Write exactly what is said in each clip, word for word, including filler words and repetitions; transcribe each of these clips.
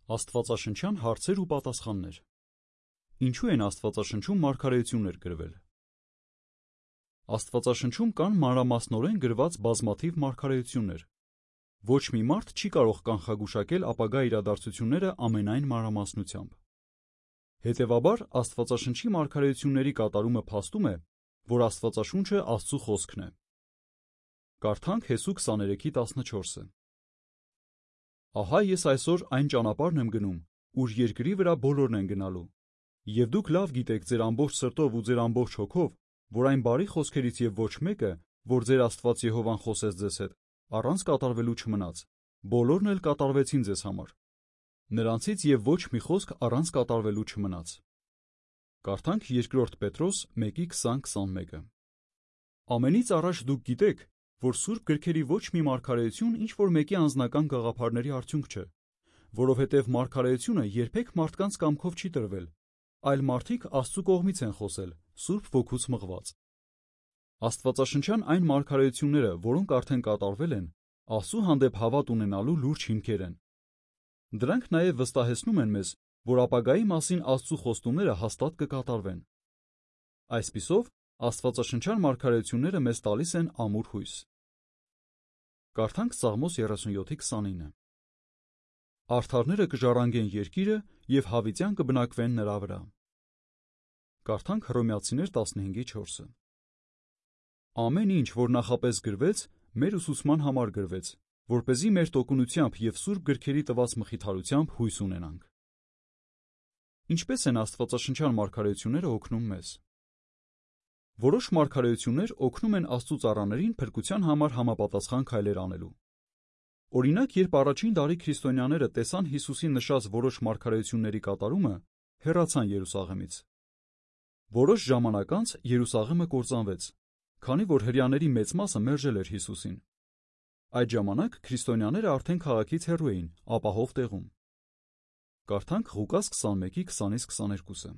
Աստվածաշնչյան հարցեր ու պատասխաններ։ Ինչու են Աստվածաշնչում մարգարեություններ գրվել։ Աստվածաշնչում կան մանրամասնորեն գրված բազմաթիվ մարգարեություններ։ Ոչ մի մարդ չի կարող կանխագուշակել ապագա իրադարձությունները ամենայն մանրամասնությամբ։ Հետևաբար, Աստվածաշնչի մարգարեությունների կատարումը փաստում է, որ Աստվածաշունչը Աստծու խոսքն է։ Կարդանք Հեսու քսաներեքի տասնչորսը։ Ահա ես այսօր այն ճանապարհն եմ գնում, ուր երկրի վրա բոլորն են գնալու, և դուք լավ գիտեք ձեր ամբողջ սրտով ու ձեր ամբողջ հոգով, որ այն բարի խոսքերից և ոչ մեկը, որ ձեր Աստված Եհովան խոսեց ձեզ հետ, առանց կատարվելու չմնաց, բոլորն էլ կատարվեցին ձեզ համար։ Նրանցից և ոչ մի խոսք առանց կատարվելու չմնաց։ Կարդանք Երկրորդ Պետրոս մեկի քսան քսանմեկը։ Ամենից առաջ դուք գիտեք, որ Սուրբ գրքերի ոչ մի մարգարեություն ինչ-որ մեկի անձնական գաղափարների արդյունք չէ, որովհետև մարգարեությունը երբեք մարդկանց կամքով չի տրվել, այլ մարդիկ Աստծու կողմից են խոսել, Սուրբ Ոգուց մղված։ Աստվածաշնչյան այն մարգարեությունները, որոնք արդեն կատարվել են, Աստծու հանդեպ հավատ ունենալու լուրջ հիմքեր են։ Դրանք նաև վստահեցնում են մեզ, որ ապագայի մասին Աստծու խոստումները հաստատ կկատարվեն։ Այսպիսով, աստվածաշնչյան մարգարեությունները մեզ տալիս են ամուր հույս։ Կարդանք Սաղմոս երեսունյոթի քսանինը։ Արդարները կժառանգեն երկիրը և հավիտյան կբնակվեն նրա վրա։ Կարդանք Հռոմեացիներ տասնհինգի չորսը։ Ամեն ինչ, որ նախապես գրվեց, մեր ուսուցման համար գրվեց, որպեսզի մեր տոկունությամբ և Սուրբ գրքերի տված մխիթարությամբ հույս ունենանք։ Ինչպե՞ս են աստվածաշնչյան մարգարեությունները օգնում մեզ։ Որոշ մարգարեություններ օգնում են Աստծու ծառաներին փրկության համար համապատասխան քայլեր անելու։ Օրինակ, երբ առաջին դարի քրիստոնյաները տեսան Հիսուսի նշած որոշ մարգարեությունների կատարումը, հեռացան Երուսաղեմից։ Որոշ ժամանակ անց Երուսաղեմը կործանվեց, քանի որ հրեաների մեծ մասը մերժել էր Հիսուսին։ Այդ ժամանակ քրիստոնյաները արդեն քաղաքից հեռու էին, ապահով տեղում։ Կարդանք Ղուկաս քսանմեկի քսանից քսաներկուսը։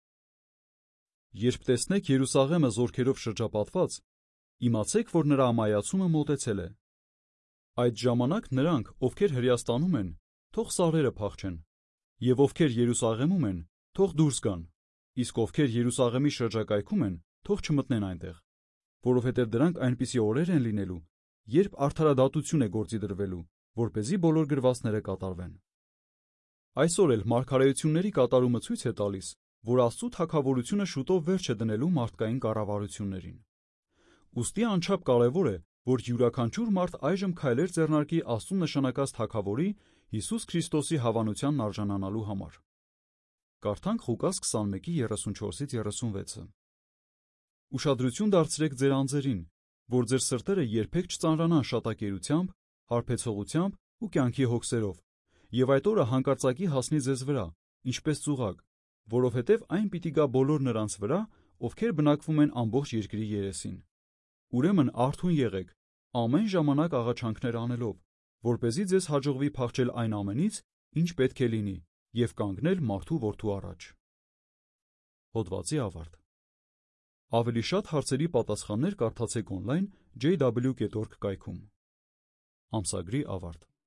Երբ տեսնեք Երուսաղեմը զորքերով շրջապատված, իմացեք, որ նրա ամայացումը մոտեցել է։ Այդ ժամանակ նրանք, ովքեր Հրեաստանում են, թող սարերը փախչեն, և ովքեր Երուսաղեմում են, թող դուրս գան, իսկ ովքեր Երուսաղեմի շրջակայքում են, թող չմտնեն այնտեղ, որովհետև դրանք այնպիսի օրեր են լինելու, երբ արդարադատություն է գործի դրվելու, որպեսզի բոլոր գրվածները կատարվեն։ Այսօր էլ մարգարեությունների կատարումը ցույց է տալիս, որ Աստծու թագավորությունը շուտով վերջ է դնելու մարդկային կառավարություններին։ Ուստի անչափ կարևոր է, որ յուրաքանչյուր մարդ այժմ քայլեր ձեռնարկի Աստծու նշանակած թագավորի Հիսուս Քրիստոսի հավանությանն արժանանալու համար։ Կարդանք Ղուկաս քսանմեկի երեսունչորսից երեսունվեցը։ Ուշադրություն դարձրեք ձեր անձերին, որ ձեր սրտերը երբեք չծանրանան շատակերությամբ, հարբեցողությամբ ու կյանքի հոգսերով, և այդ օրը հանկարծակի հասնի ձեզ վրա, ինչպես ծուղակ, որովհետև այն պիտի գա բոլոր նրանց վրա, ովքեր բնակվում են ամբողջ երկրի երեսին։ Ուրեմն արթուն եղեք, ամեն ժամանակ աղաչանքներ անելով, որպեսզի ձեզ հաջողվի փախչել այն ամենից, ինչ պետք է լինի, և կանգնել մարդու որդու առաջ։ Հոդվացի ավարտ։ Ավելի շատ հարցերի պատասխաններ կարդացեք օնլայն ջեյ դաբլյու կետ օրգ կայքում։ Ամսագրի ավարտ։